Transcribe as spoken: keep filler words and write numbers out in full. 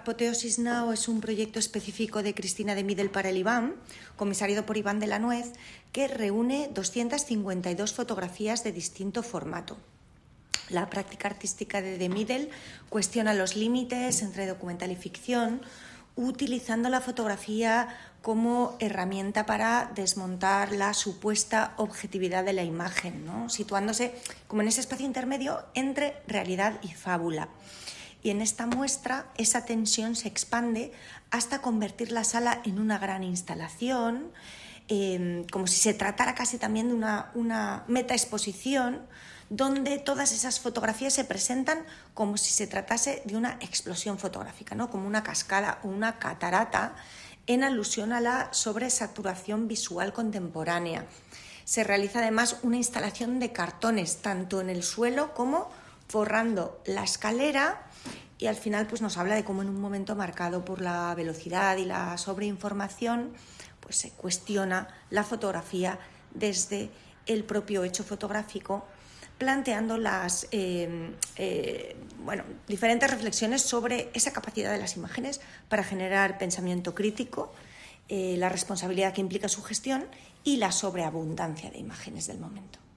Apoteosis Now es un proyecto específico de Cristina de Midel para el IBAM, comisariado por Iván de la Nuez, que reúne doscientas cincuenta y dos fotografías de distinto formato. La práctica artística de de Midel cuestiona los límites entre documental y ficción, utilizando la fotografía como herramienta para desmontar la supuesta objetividad de la imagen, ¿no? Situándose como en ese espacio intermedio entre realidad y fábula. Y en esta muestra esa tensión se expande hasta convertir la sala en una gran instalación, eh, como si se tratara casi también de una, una metaexposición, donde todas esas fotografías se presentan como si se tratase de una explosión fotográfica, ¿no? Como una cascada o una catarata, en alusión a la sobresaturación visual contemporánea. Se realiza además una instalación de cartones, tanto en el suelo como forrando la escalera, y al final pues, nos habla de cómo en un momento marcado por la velocidad y la sobreinformación, pues se cuestiona la fotografía desde el propio hecho fotográfico, planteando las eh, eh, bueno, diferentes reflexiones sobre esa capacidad de las imágenes para generar pensamiento crítico, eh, la responsabilidad que implica su gestión y la sobreabundancia de imágenes del momento.